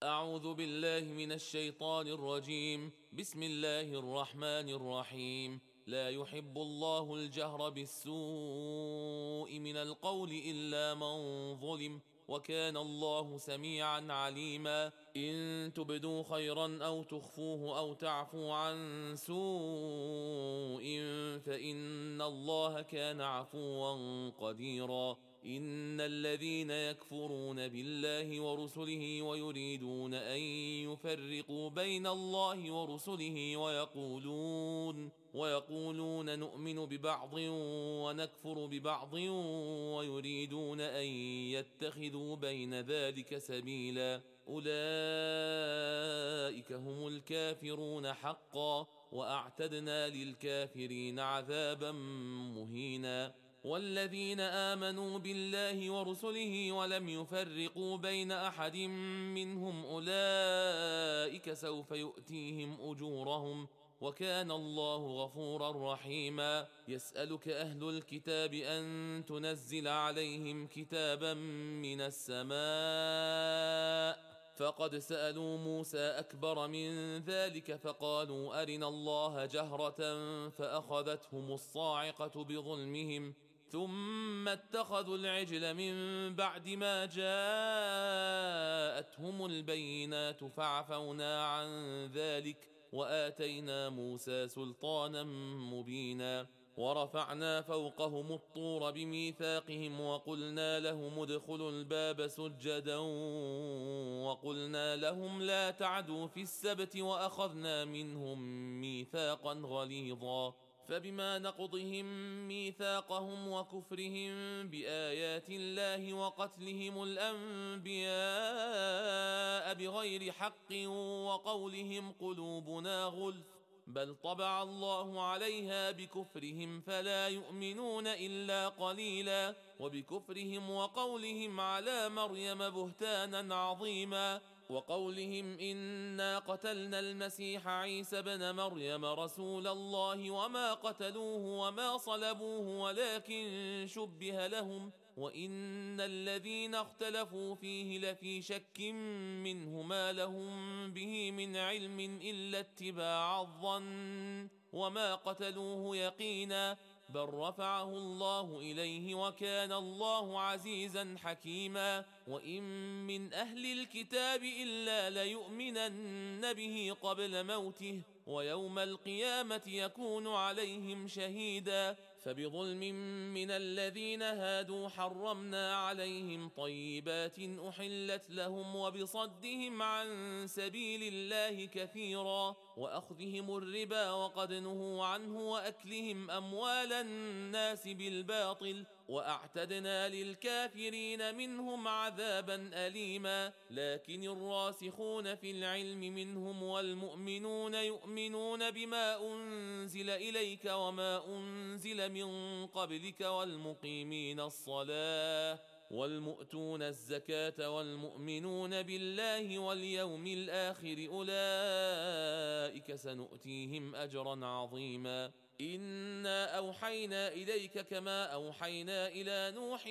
أعوذ بالله من الشيطان الرجيم. بسم الله الرحمن الرحيم. لا يحب الله الجهر بالسوء من القول إلا من ظلم، وكان الله سميعا عليما. إن تبدوا خيرا أو تخفوه أو تعفوا عن سوء فإن الله كان عفوا قديرا. إن الذين يكفرون بالله ورسله ويريدون أن يفرقوا بين الله ورسله ويقولون نؤمن ببعض ونكفر ببعض ويريدون أن يتخذوا بين ذلك سبيلا، أولئك هم الكافرون حقا، وأعتدنا للكافرين عذابا مهينا. والذين آمنوا بالله ورسله ولم يفرقوا بين أحد منهم أولئك سوف يؤتيهم أجورهم، وكان الله غفورا رحيما. يسألك أهل الكتاب أن تنزل عليهم كتابا من السماء، فقد سألوا موسى أكبر من ذلك فقالوا أرنا الله جهرة فأخذتهم الصاعقة بظلمهم، ثم اتخذوا العجل من بعد ما جاءتهم البينات فعفونا عن ذلك وآتينا موسى سلطانا مبينا. ورفعنا فوقهم الطور بميثاقهم وقلنا لهم ادخلوا الباب سجدا وقلنا لهم لا تعدوا في السبت وأخذنا منهم ميثاقا غليظا. فبما نقضهم ميثاقهم وكفرهم بآيات الله وقتلهم الأنبياء بغير حق وقولهم قلوبنا غلف، بل طبع الله عليها بكفرهم فلا يؤمنون إلا قليلا. وبكفرهم وقولهم على مريم بهتانا عظيما، وقولهم إنا قتلنا المسيح عيسى بن مريم رسول الله وما قتلوه وما صلبوه ولكن شبه لهم، وإن الذين اختلفوا فيه لفي شك منه ما لهم به من علم إلا اتباع الظن، وما قتلوه يقينا، بل رفعه الله إليه وكان الله عزيزا حكيما. وإن من أهل الكتاب إلا ليؤمنن به قبل موته، ويوم القيامة يكون عليهم شهيدا. فبظلم من الذين هادوا حرمنا عليهم طيبات أحلت لهم وبصدهم عن سبيل الله كثيرا، وأخذهم الربا وقد نهوا عنه وأكلهم أموال الناس بالباطل، وأعتدنا للكافرين منهم عذابا أليما. لكن الراسخون في العلم منهم والمؤمنون يؤمنون بما أنزل إليك وما أنزل من قبلك والمقيمين الصلاة والمؤتون الزكاة والمؤمنون بالله واليوم الآخر أولئك سنؤتيهم أجرا عظيما. إنا أوحينا إليك كما أوحينا إلى نوح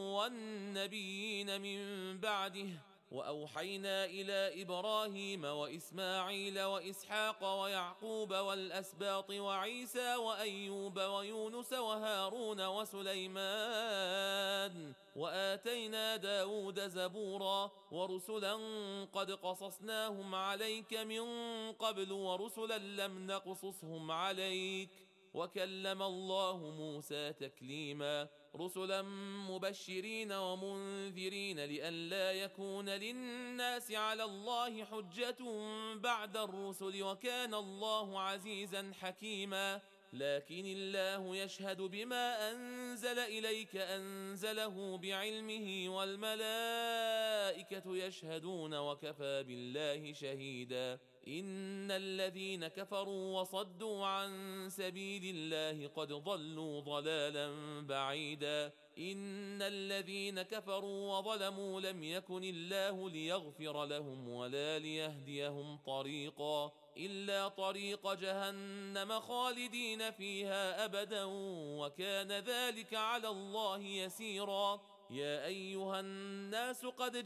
والنبيين من بعده، وأوحينا إلى إبراهيم وإسماعيل وإسحاق ويعقوب والأسباط وعيسى وأيوب ويونس وهارون وسليمان، وآتينا داود زبورا، ورسلا قد قصصناهم عليك من قبل ورسلا لم نقصصهم عليك، وكلم الله موسى تكليما. رسلا مبشرين ومنذرين لئلا يكون للناس على الله حجة بعد الرسل، وكان الله عزيزا حكيما. لكن الله يشهد بما أنزل إليك أنزله بعلمه والملائكة يشهدون وكفى بالله شهيدا. إن الذين كفروا وصدوا عن سبيل الله قد ضلوا ضلالا بعيدا. إن الذين كفروا وظلموا لم يكن الله ليغفر لهم ولا ليهديهم طريقا إلا طريق جهنم خالدين فيها أبدا، وكان ذلك على الله يسيرا. يا أيها الناس قد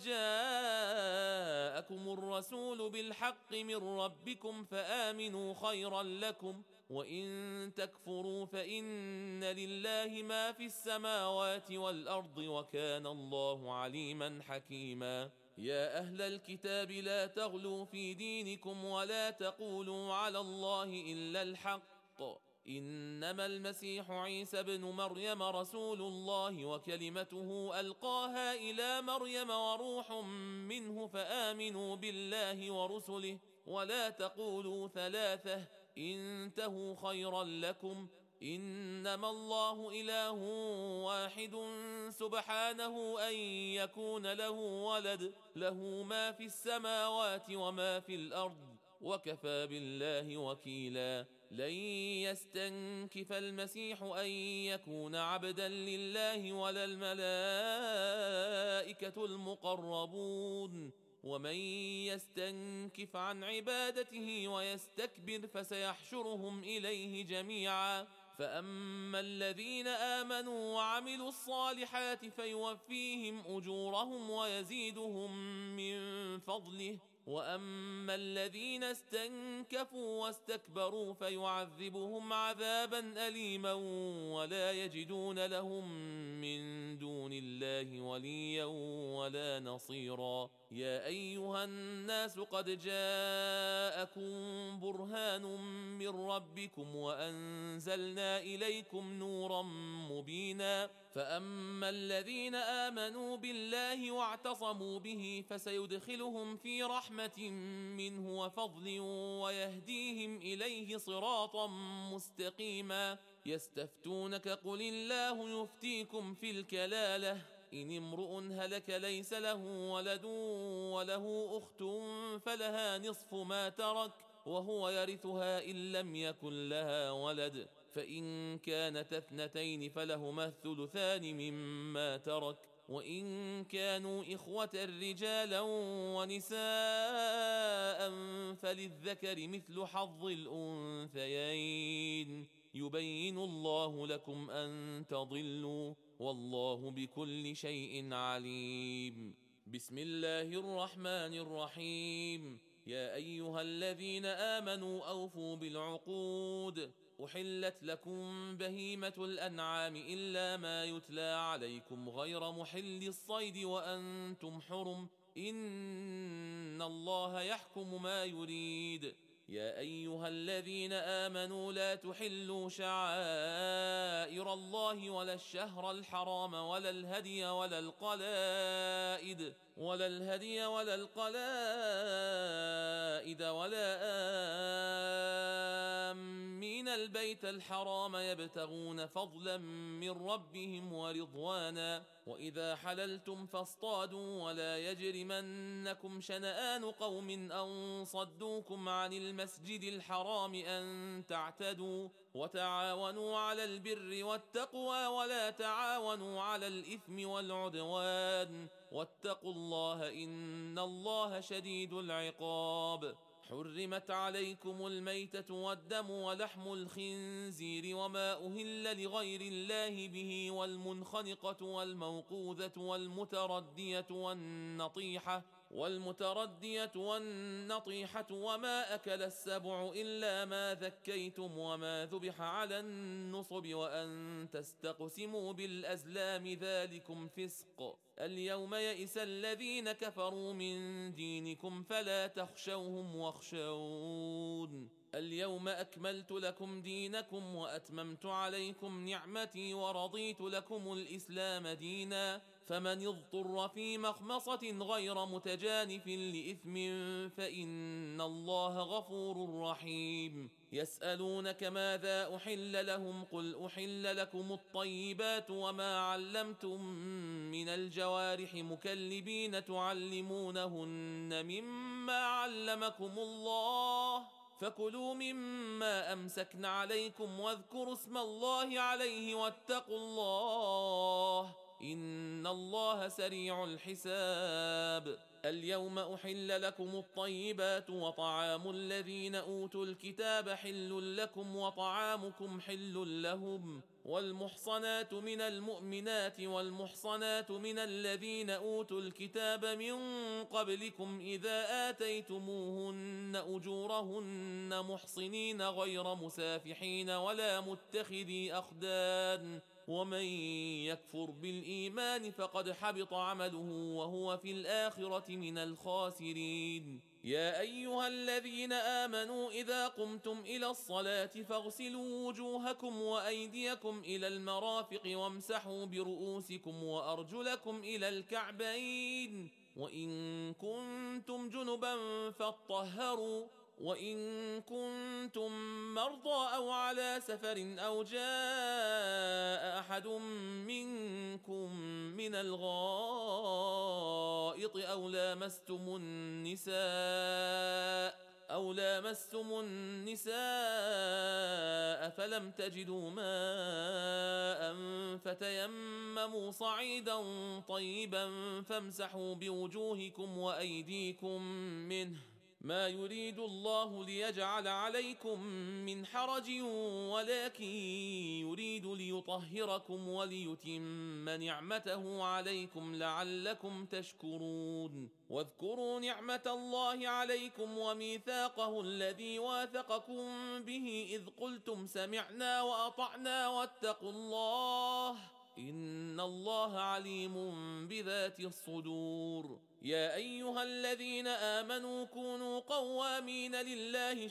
جاءكم الرسول بالحق من ربكم فآمنوا خيرا لكم، وإن تكفروا فإن لله ما في السماوات والأرض وكان الله عليما حكيما. يا أهل الكتاب لا تغلوا في دينكم ولا تقولوا على الله إلا الحق، إنما المسيح عيسى بن مريم رسول الله وكلمته ألقاها إلى مريم وروح منه، فآمنوا بالله ورسله ولا تقولوا ثلاثة، انتهوا خيرا لكم، إنما الله إله واحد سبحانه أن يكون له ولد، له ما في السماوات وما في الأرض وكفى بالله وكيلا. لن يستنكف المسيح أن يكون عبدا لله ولا الملائكة المقربون، ومن يستنكف عن عبادته ويستكبر فسيحشرهم إليه جميعا. فأما الذين آمنوا وعملوا الصالحات فيوفيهم أجورهم ويزيدهم من فضله، وأما الذين استنكفوا واستكبروا فيعذبهم عذابا أليما ولا يجدون لهم من دون الله وليا ولا نصيرا. يا أيها الناس قد جاءكم برهان من ربكم وأنزلنا إليكم نورا مبينا. فأما الذين آمنوا بالله واعتصموا به فسيدخلهم في رحمة منه وفضل ويهديهم إليه صراطا مستقيما. يستفتونك قل الله يفتيكم في الكلالة، إن امرؤ هلك ليس له ولد وله أخت فلها نصف ما ترك وهو يرثها إن لم يكن لها ولد، فإن كانت اثنتين فلهما الثلثان مما ترك، وإن كانوا إخوة رجالا ونساء فللذكر مثل حظ الأنثيين، يبين الله لكم أن تضلوا والله بكل شيء عليم. بسم الله الرحمن الرحيم. يا أيها الذين آمنوا أوفوا بالعقود، أحلت لكم بهيمة الأنعام إلا ما يتلى عليكم غير محل الصيد وأنتم حرم، إن الله يحكم ما يريد. يا أيها الذين آمنوا لا تحلوا شعائر الله ولا الشهر الحرام ولا الهدي ولا القلائد ولا آمين البيت الحرام يبتغون فضلا من ربهم ورضوانا. وإذا حللتم فاصطادوا ولا يجرمنكم شنآن قوم أن صدوكم عن المسجد الحرام أن تعتدوا، وتعاونوا على البر والتقوى ولا تعاونوا على الإثم والعدوان، واتقوا الله إن الله شديد العقاب. حرمت عليكم الميتة والدم ولحم الخنزير وما أهل لغير الله به والمنخنقة والموقوذة والمتردية والنطيحة وما أكل السبع إلا ما ذكيتم وما ذبح على النصب وأن تستقسموا بالأزلام ذلكم فسق. اليوم يئس الذين كفروا من دينكم فلا تخشوهم واخشون. اليوم أكملت لكم دينكم وأتممت عليكم نعمتي ورضيت لكم الإسلام دينا، فمن اضطر في مخمصة غير متجانف لإثم فإن الله غفور رحيم. يسألونك ماذا أحل لهم قل أحل لكم الطيبات وما علمتم من الجوارح مكلبين تعلمونهن مما علمكم الله، فكلوا مما أمسكن عليكم واذكروا اسم الله عليه واتقوا الله إن الله سريع الحساب. اليوم أحل لكم الطيبات وطعام الذين أوتوا الكتاب حل لكم وطعامكم حل لهم، والمحصنات من المؤمنات والمحصنات من الذين أوتوا الكتاب من قبلكم إذا آتيتموهن أجورهن محصنين غير مسافحين ولا متخذي أخدان، ومن يكفر بالإيمان فقد حبط عمله وهو في الآخرة من الخاسرين. يا أيها الذين آمنوا إذا قمتم إلى الصلاة فاغسلوا وجوهكم وأيديكم إلى المرافق وامسحوا برؤوسكم وأرجلكم إلى الكعبين، وإن كنتم جنبا فاطهروا، وإن كنتم مرضى أو على سفر أو جاء أحد منكم من الغائط أو لامستم النساء فلم تجدوا ماء فتيمموا صعيدا طيبا فامسحوا بوجوهكم وأيديكم منه، ما يريد الله ليجعل عليكم من حرج ولكن يريد ليطهركم وليتم نعمته عليكم لعلكم تشكرون. واذكروا نعمة الله عليكم وميثاقه الذي واثقكم به إذ قلتم سمعنا وأطعنا واتقوا الله إن الله عليم بذات الصدور. يا أيها الذين آمنوا كونوا قوامين لله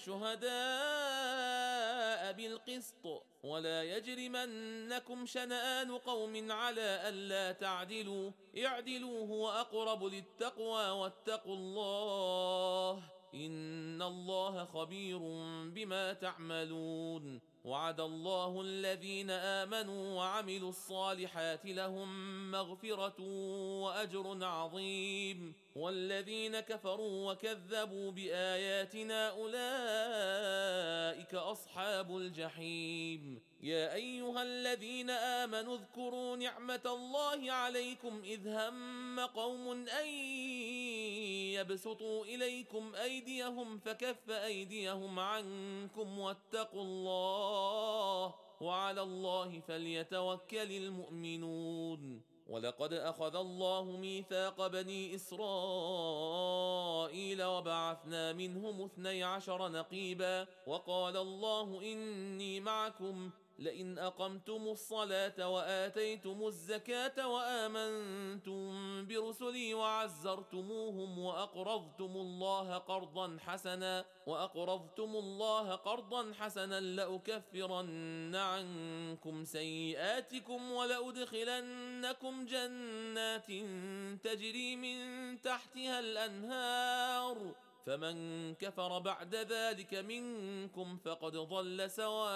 شهداء بالقسط ولا يجرمنكم شنآن قوم على ألا تعدلوا اعدلوا هو أقرب للتقوى واتقوا الله إن الله خبير بما تعملون. وعد الله الذين آمنوا وعملوا الصالحات لهم مغفرة وأجر عظيم، والذين كفروا وكذبوا بآياتنا أولئك أصحاب الجحيم. يا أيها الذين آمنوا اذكروا نعمة الله عليكم إذ هم قوم أن يبسطوا إليكم أيديهم فكف أيديهم عنكم واتقوا الله وعلى الله فليتوكل المؤمنون. ولقد أخذ الله ميثاق بني إسرائيل وبعثنا منهم 12 نقيبا وقال الله إني معكم لئن أقمتم الصلاة وآتيتم الزكاة وآمنتم برسلي وعزرتموهم وأقرضتم الله قرضا حسنا لأكفرن عنكم سيئاتكم ولأدخلنكم جنات تجري من تحتها الأنهار، فمن كفر بعد ذلك منكم فقد ضل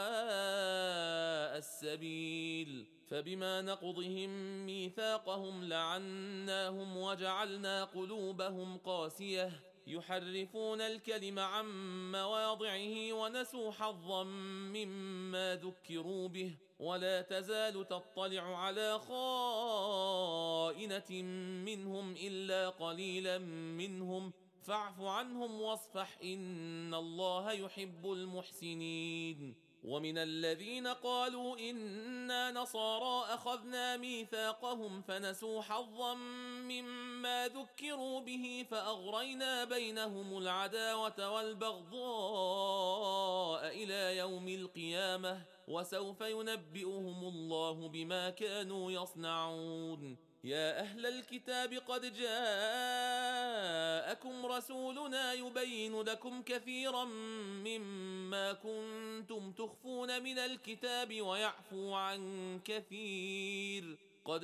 سواء السبيل. فبما نقضهم ميثاقهم لعناهم وجعلنا قلوبهم قاسية يحرفون الكلم عن مواضعه ونسوا حظا مما ذكروا به، ولا تزال تطلع على خائنة منهم إلا قليلا منهم فاعف عنهم واصفح إن الله يحب المحسنين. ومن الذين قالوا إنا نصارى أخذنا ميثاقهم فنسوا حظا مما ذكروا به فأغرينا بينهم العداوة والبغضاء إلى يوم القيامة وسوف ينبئهم الله بما كانوا يصنعون. يا أهل الكتاب قد جاءكم رسولنا يبين لكم كثيرا مما كنتم تخفون من الكتاب ويعفو عن كثير، قد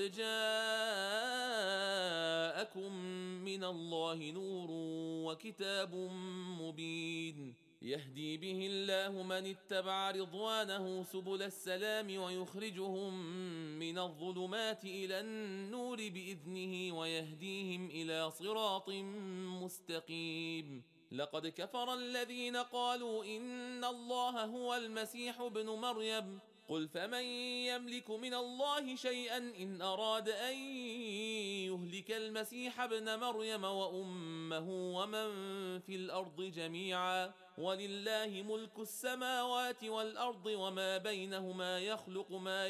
جاءكم من الله نور وكتاب مبين يهدي به الله من اتبع رضوانه سبل السلام ويخرجهم من الظلمات إلى النور بإذنه ويهديهم إلى صراط مستقيم. لقد كفر الذين قالوا إن الله هو المسيح ابن مريم قل فمن يملك من الله شيئا إن أراد أن يهلك المسيح ابن مريم وأمه ومن في الأرض جميعا ولله ملك السماوات والأرض وما بينهما يخلق ما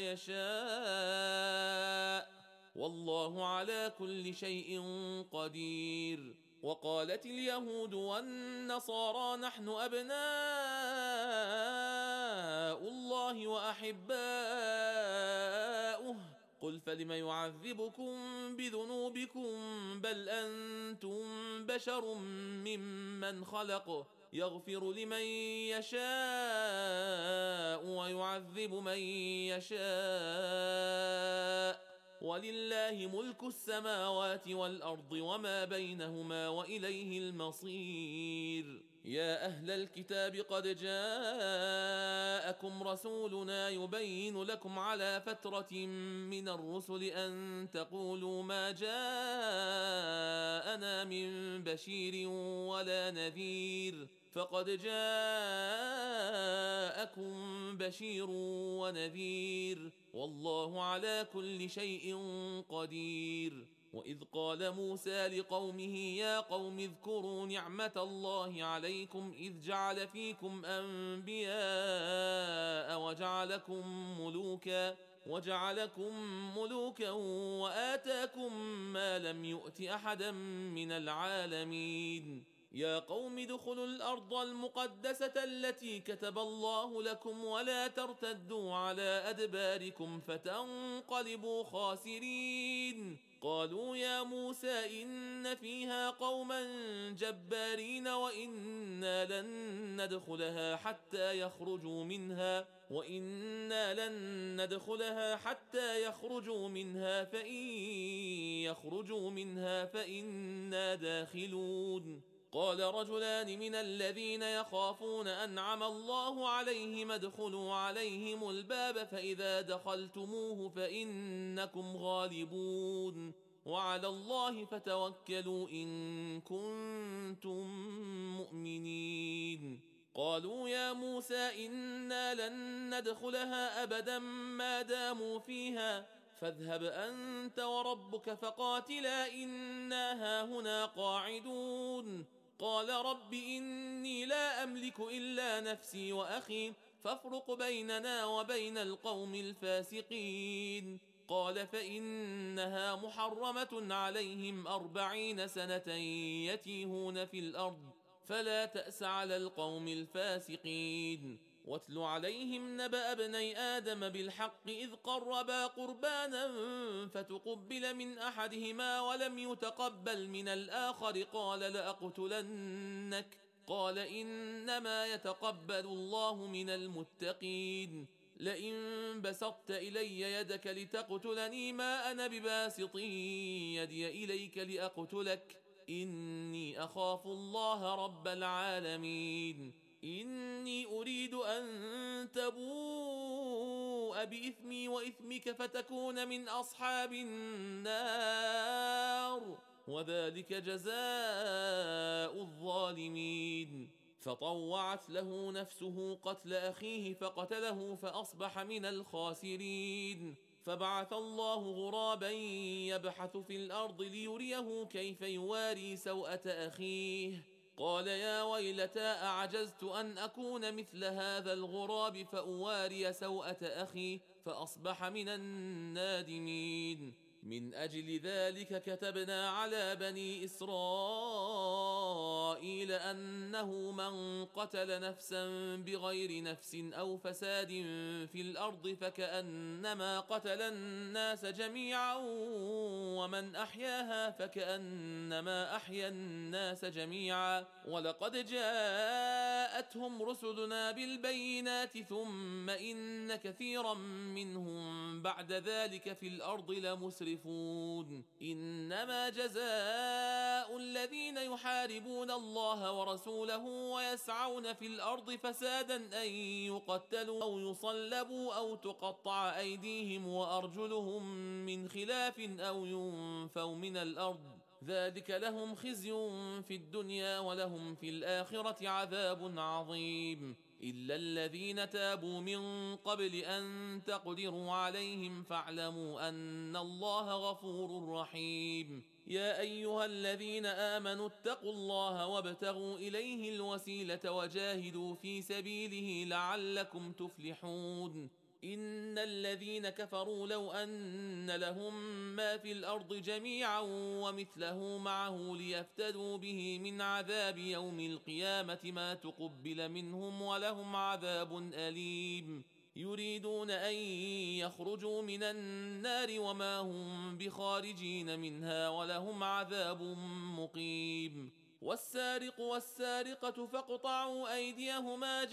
يشاء والله على كل شيء قدير. وقالت اليهود والنصارى نحن أبناء الله وأحباؤه قل فلم يعذبكم بذنوبكم بل أنتم بشر ممن خلق يغفر لمن يشاء ويعذب من يشاء ولله ملك السماوات والأرض وما بينهما وإليه المصير. يا أهل الكتاب قد جاءكم رسولنا يبين لكم على فترة من الرسل أن تقولوا ما جاءنا من بشير ولا نذير فقد جاءكم بشير ونذير والله على كل شيء قدير. وإذ قال موسى لقومه يا قوم اذكروا نعمة الله عليكم إذ جعل فيكم أنبياء وجعلكم ملوكا وآتاكم ما لم يؤت أحدا من العالمين. يا قوم ادخلوا الأرض المقدسة التي كتب الله لكم ولا ترتدوا على أدباركم فتنقلبوا خاسرين. قالوا يا موسى إن فيها قوما جبارين وإنا لن ندخلها حتى يخرجوا منها فإن يخرجوا منها فإنا داخلون. قال رجلان من الذين يخافون أنعم الله عليهم ادخلوا عليهم الباب فإذا دخلتموه فإنكم غالبون وعلى الله فتوكلوا إن كنتم مؤمنين. قالوا يا موسى إنا لن ندخلها أبدا ما داموا فيها فاذهب أنت وربك فقاتلا إنا هاهنا قاعدون. قال رب إني لا أملك إلا نفسي وأخي فافرق بيننا وبين القوم الفاسقين. قال فإنها محرمة عليهم 40 سنة يتيهون في الأرض فلا تأس على القوم الفاسقين. واتل عليهم نبأ ابني آدم بالحق إذ قربا قربانا فتقبل من أحدهما ولم يتقبل من الآخر قال لأقتلنك قال إنما يتقبل الله من المتقين. لئن بسطت إلي يدك لتقتلني ما أنا بباسط يدي إليك لأقتلك إني أخاف الله رب العالمين. إني أريد أن تبوء بإثمي وإثمك فتكون من أصحاب النار وذلك جزاء الظالمين. فطوعت له نفسه قتل أخيه فقتله فأصبح من الخاسرين. فبعث الله غرابا يبحث في الأرض ليريه كيف يواري سوءة أخيه قال يا ويلتى أعجزت أن أكون مثل هذا الغراب فأواري سوءة أخي فأصبح من النادمين. من أجل ذلك كتبنا على بني إسرائيل أنه من قتل نفسا بغير نفس أو فساد في الأرض فكأنما قتل الناس جميعا ومن أحياها فكأنما أحيا الناس جميعا. ولقد جاءتهم رسلنا بالبينات ثم إن كثيرا منهم بعد ذلك في الأرض لمسرفون. إنما جزاء الذين يحاربون الله ورسوله ويسعون في الأرض فسادا أن يقتلوا أو يصلبوا أو تقطع أيديهم وأرجلهم من خلاف أو ينفوا من الأرض ذلك لهم خزي في الدنيا ولهم في الآخرة عذاب عظيم. إلا الذين تابوا من قبل أن تقدروا عليهم فاعلموا أن الله غفور رحيم. يا أيها الذين آمنوا اتقوا الله وابتغوا إليه الوسيلة وجاهدوا في سبيله لعلكم تفلحون. إن الذين كفروا لو أن لهم ما في الأرض جميعا ومثله معه ليفتدوا به من عذاب يوم القيامة ما تقبل منهم ولهم عذاب أليم. يريدون أن يخرجوا من النار وما هم بخارجين منها ولهم عذاب مقيم. والسارق والسارقة فاقطعوا أيديهما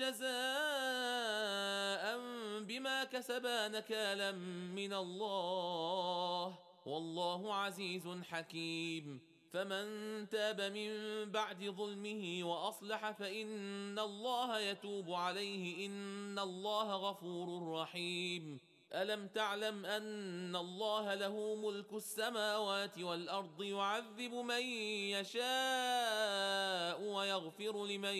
جزاء بما كسبا نكالا من الله والله عزيز حكيم. فمن تاب من بعد ظلمه وأصلح فإن الله يتوب عليه إن الله غفور رحيم. ألم تعلم أن الله له ملك السماوات والأرض يعذب من يشاء ويغفر لمن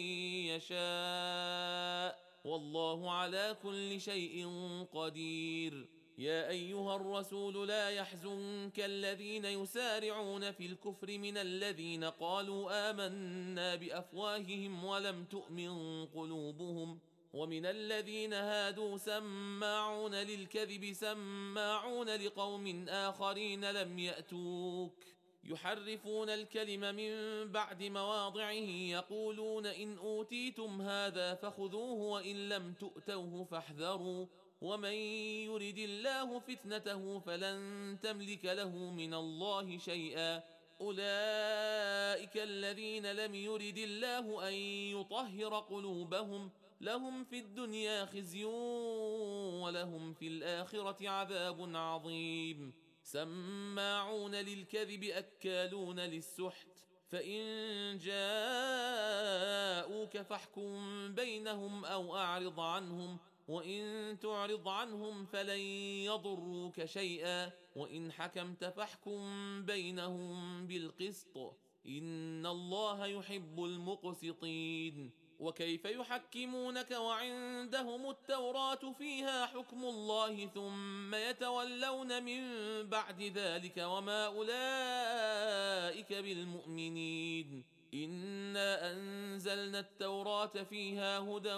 يشاء والله على كل شيء قدير. يا أيها الرسول لا يحزنك الذين يسارعون في الكفر من الذين قالوا آمنا بأفواههم ولم تؤمن قلوبهم ومن الذين هادوا سماعون للكذب سماعون لقوم آخرين لم يأتوك يحرفون الكلم من بعد مواضعه يقولون إن أوتيتم هذا فخذوه وإن لم تؤتوه فاحذروا ومن يرد الله فتنته فلن تملك له من الله شيئا. أولئك الذين لم يرد الله أن يطهر قلوبهم لهم في الدنيا خزي ولهم في الآخرة عذاب عظيم. سماعون للكذب أكالون للسحت فإن جاءوك فاحكم بينهم أو أعرض عنهم وإن تعرض عنهم فلن يضروك شيئا وإن حكمت فاحكم بينهم بالقسط إن الله يحب المقسطين. وكيف يحكمونك وعندهم التوراة فيها حكم الله ثم يتولون من بعد ذلك وما أولئك بالمؤمنين. إنا أنزلنا التوراة فيها هدى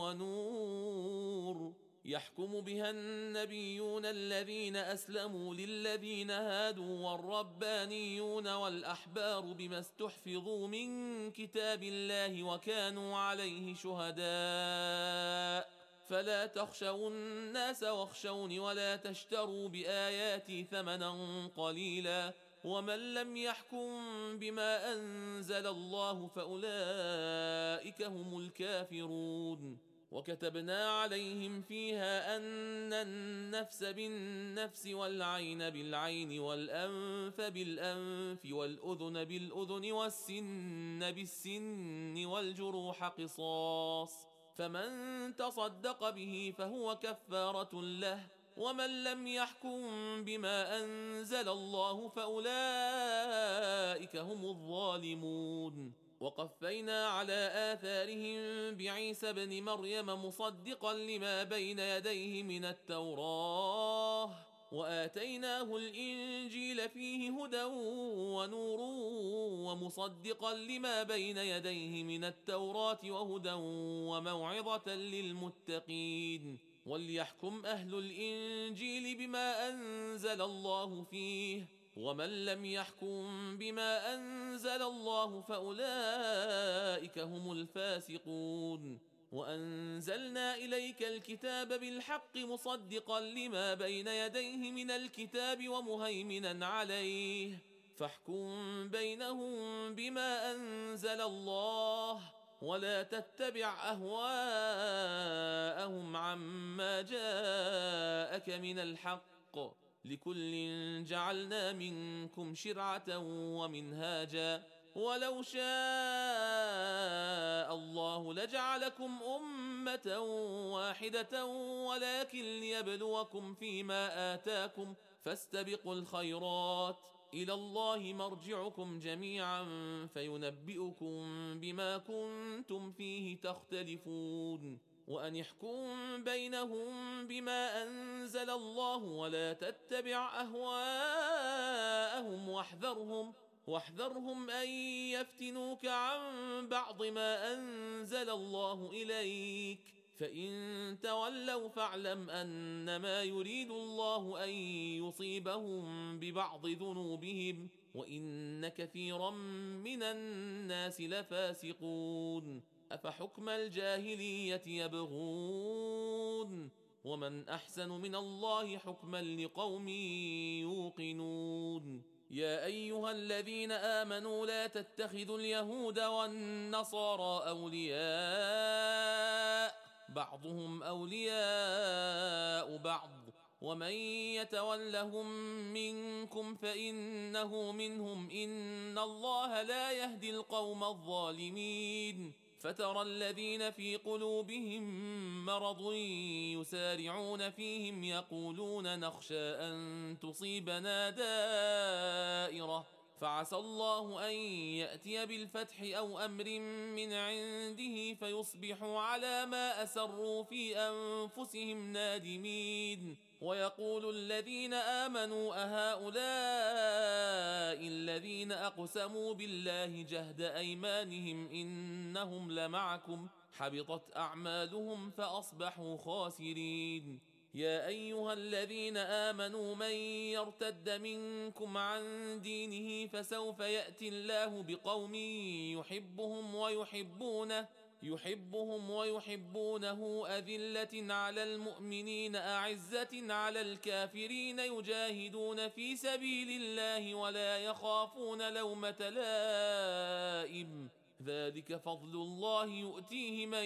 ونور يحكم بها النبيون الذين أسلموا للذين هادوا والربانيون والأحبار بما استحفظوا من كتاب الله وكانوا عليه شهداء فلا تخشوا الناس واخشوني ولا تشتروا بآياتي ثمنا قليلا ومن لم يحكم بما أنزل الله فأولئك هم الكافرون. وكتبنا عليهم فيها أن النفس بالنفس والعين بالعين والأنف بالأنف والأذن بالأذن والسن بالسن والجروح قصاص فمن تصدق به فهو كفارة له ومن لم يحكم بما أنزل الله فأولئك هم الظالمون. وقفينا على آثارهم بعيسى ابن مريم مصدقا لما بين يديه من التوراة وآتيناه الإنجيل فيه هدى ونور ومصدقا لما بين يديه من التوراة وهدى وموعظة للمتقين. وليحكم أهل الإنجيل بما أنزل الله فيه ومن لم يحكم بما أنزل الله فأولئك هم الفاسقون. وأنزلنا إليك الكتاب بالحق مصدقا لما بين يديه من الكتاب ومهيمنا عليه فاحكم بينهم بما أنزل الله ولا تتبع أهواءهم عما جاءك من الحق لكل جعلنا منكم شرعة ومنهاجا ولو شاء الله لجعلكم أمة واحدة ولكن ليبلوكم فيما آتاكم فاستبقوا الخيرات إلى الله مرجعكم جميعا فينبئكم بما كنتم فيه تختلفون. وأن احكم بينهم بما أنزل الله ولا تتبع أهواءهم واحذرهم أن يفتنوك عن بعض ما أنزل الله إليك، فإن تولوا فاعلم أنما يريد الله أن يصيبهم ببعض ذنوبهم وإن كثيرا من الناس لفاسقون. أفحكم الجاهلية يبغون ومن أحسن من الله حكما لقوم يوقنون. يا أيها الذين آمنوا لا تتخذوا اليهود والنصارى أولياء بعضهم أولياء بعض ومن يتولهم منكم فإنه منهم إن الله لا يهدي القوم الظالمين. فترى الذين في قلوبهم مرض يسارعون فيهم يقولون نخشى أن تصيبنا دائرة فعسى الله أن يأتي بالفتح أو أمر من عنده فيصبحوا على ما أسروا في أنفسهم نادمين. ويقول الذين آمنوا أهؤلاء الذين أقسموا بالله جهد أيمانهم إنهم لمعكم حبطت أعمالهم فأصبحوا خاسرين. يا أيها الذين آمنوا من يرتد منكم عن دينه فسوف يأتي الله بقوم يحبهم ويحبونه أذلة على المؤمنين أعزة على الكافرين يجاهدون في سبيل الله ولا يخافون لومة لائم ذلك فضل الله يؤتيه من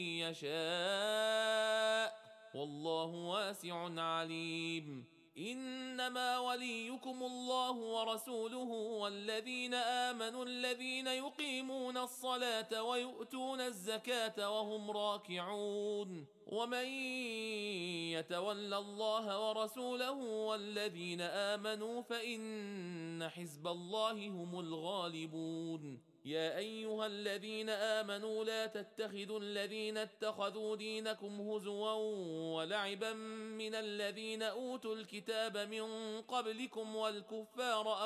يشاء والله واسع عليم. إنما وليكم الله ورسوله والذين آمنوا الذين يقيمون الصلاة ويؤتون الزكاة وهم راكعون ومن يتول الله ورسوله والذين آمنوا فإن حزب الله هم الغالبون. يا أيها الذين آمنوا لا تتخذوا الذين اتخذوا دينكم هزوا ولعبا من الذين أوتوا الكتاب من قبلكم والكفار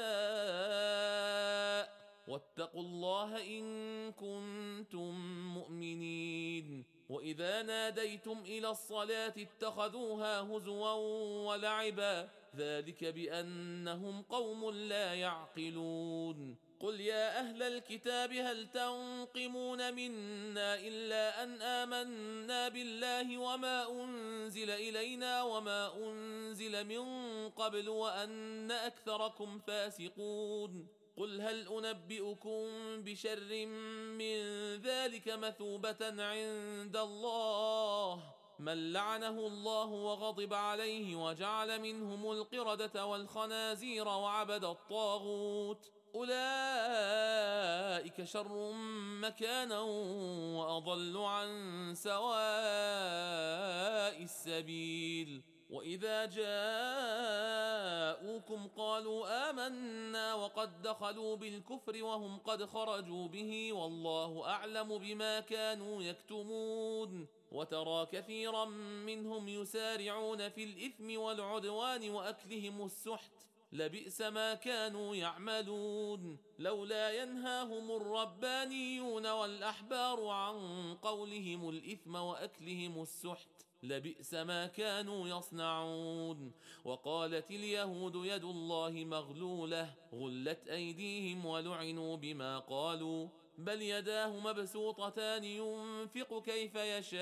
أولياء واتقوا الله إن كنتم مؤمنين. وإذا ناديتم إلى الصلاة اتخذوها هزوا ولعبا ذلك بأنهم قوم لا يعقلون. قل يا أهل الكتاب هل تنقمون منا إلا أن آمنا بالله وما أنزل إلينا وما أنزل من قبل وأن أكثركم فاسقون. قل هل أنبئكم بشر من ذلك مثوبة عند الله من لعنه الله وغضب عليه وجعل منهم القردة والخنازير وعبد الطاغوت أولئك شر مكانا وأضل عن سواء السبيل. وإذا جاءوكم قالوا آمنا وقد دخلوا بالكفر وهم قد خرجوا به والله أعلم بما كانوا يكتمون. وترى كثيرا منهم يسارعون في الإثم والعدوان وأكلهم السحت لبئس ما كانوا يعملون. لولا ينهاهم الربانيون والأحبار عن قولهم الإثم وأكلهم السحت لبئس ما كانوا يصنعون. وقالت اليهود يد الله مغلولة غلت أيديهم ولعنوا بما قالوا بل يداه مبسوطتان ينفق كيف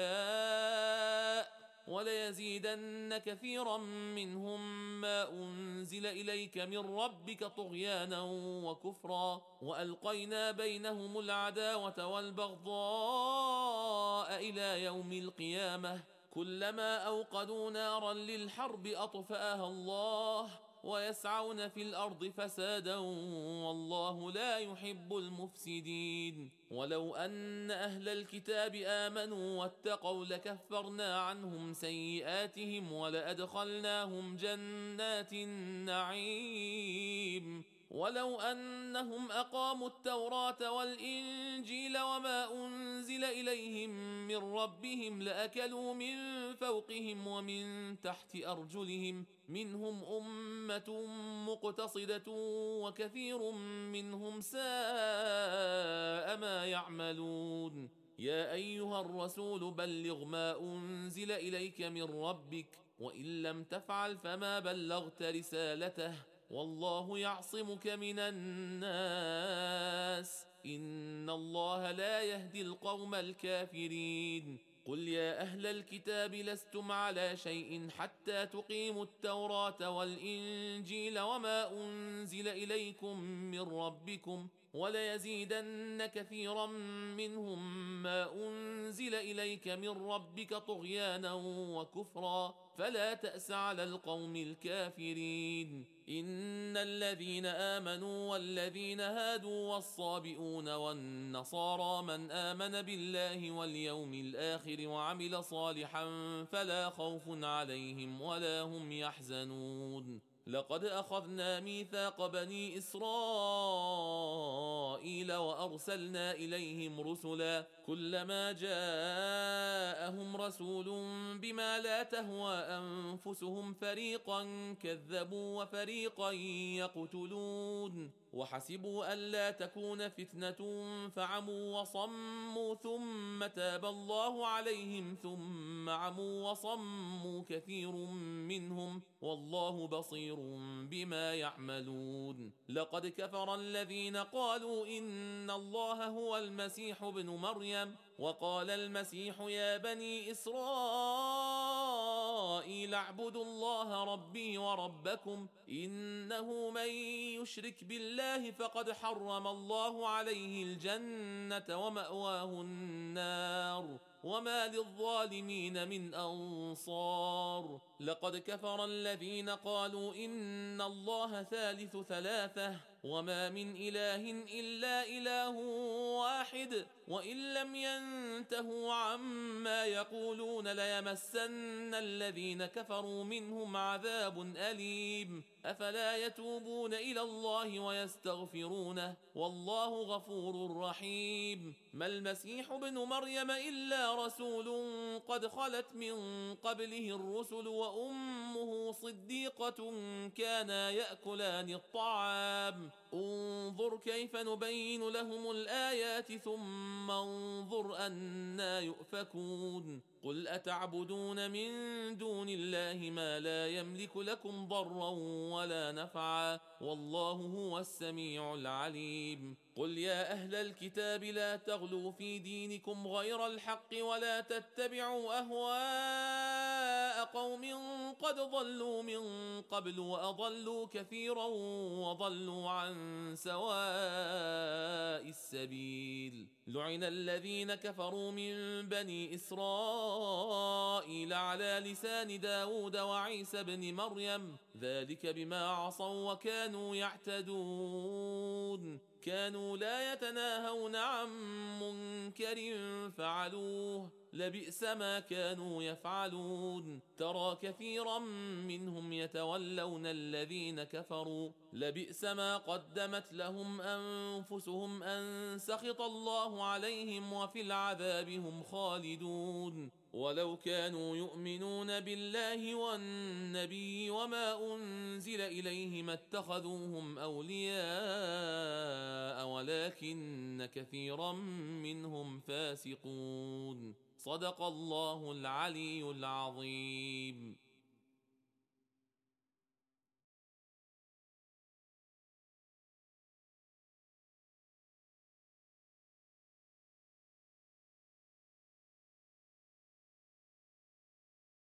يشاء وليزيدن كثيرا منهم ما أنزل إليك من ربك طغيانا وكفرا وألقينا بينهم العداوة والبغضاء إلى يوم القيامة كلما أوقدوا نارا للحرب أطفأها الله ويسعون في الأرض فسادا والله لا يحب المفسدين. ولو أن أهل الكتاب آمنوا واتقوا لكفرنا عنهم سيئاتهم ولأدخلناهم جنات النعيم ولو أنهم أقاموا التوراة والإنجيل وما أنزل إليهم من ربهم لأكلوا من فوقهم ومن تحت أرجلهم منهم أمة مقتصدة وكثير منهم ساء ما يعملون. يا أيها الرسول بلغ ما أنزل إليك من ربك وإن لم تفعل فما بلغت رسالته والله يعصمك من الناس إن الله لا يهدي القوم الكافرين. قل يا أهل الكتاب لستم على شيء حتى تقيموا التوراة والإنجيل وما أنزل إليكم من ربكم وليزيدن كثيرا منهم ما أنزل إليك من ربك طغيانا وكفرا فلا تأس على القوم الكافرين. إن الذين آمنوا والذين هادوا والصابئون والنصارى من آمن بالله واليوم الآخر وعمل صالحا فلا خوف عليهم ولا هم يحزنون. لقد أخذنا ميثاق بني إسرائيل وأرسلنا إليهم رسلا كلما جاءهم رسول بما لا تهوى أنفسهم فريقا كذبوا وفريقا يقتلون وحسبوا ألا تكون فتنة فعموا وصموا ثم تاب الله عليهم ثم عموا وصموا كثير منهم والله بصير بما يعملون. لقد كفر الذين قالوا إن الله هو المسيح ابن مريم وقال المسيح يا بني إسرائيل اعبدوا الله ربي وربكم إنه من يشرك بالله فقد حرم الله عليه الجنة ومأواه النار وما للظالمين من أنصار. لقد كفر الذين قالوا إن الله ثالث ثلاثة وما من إله إلا إله واحد وإن لم ينتهوا عما يقولون ليمسن الذين كفروا منهم عذاب أليم. أفلا يتوبون إلى الله ويستغفرونه والله غفور رحيم. ما المسيح ابن مريم إلا رسول قد خلت من قبله الرسل وأمه صديقة كانا يأكلان الطعام انظر كيف نبين لهم الآيات ثم انظر أنا يؤفكون. قل أتعبدون من دون الله ما لا يملك لكم ضرا ولا نفعا والله هو السميع العليم. قل يا أهل الكتاب لا تغلوا في دينكم غير الحق ولا تتبعوا أهواء قوم قد ضلوا من قبل وأضلوا كثيرا وضلوا عن سواء السبيل. لعن الذين كفروا من بني إسرائيل على لسان داود وعيسى بن مريم ذلك بما عصوا وكانوا يعتدون كانوا لا يتناهون عن منكر فعلوه لبئس ما كانوا يفعلون. ترى كثيرا منهم يتولون الذين كفروا لبئس ما قدمت لهم أنفسهم أن سخط الله عليهم وفي العذاب هم خالدون. ولو كانوا يؤمنون بالله والنبي وما أنزل إليه ما اتخذوهم أولياء ولكن كثيرا منهم فاسقون. صدق الله العلي العظيم.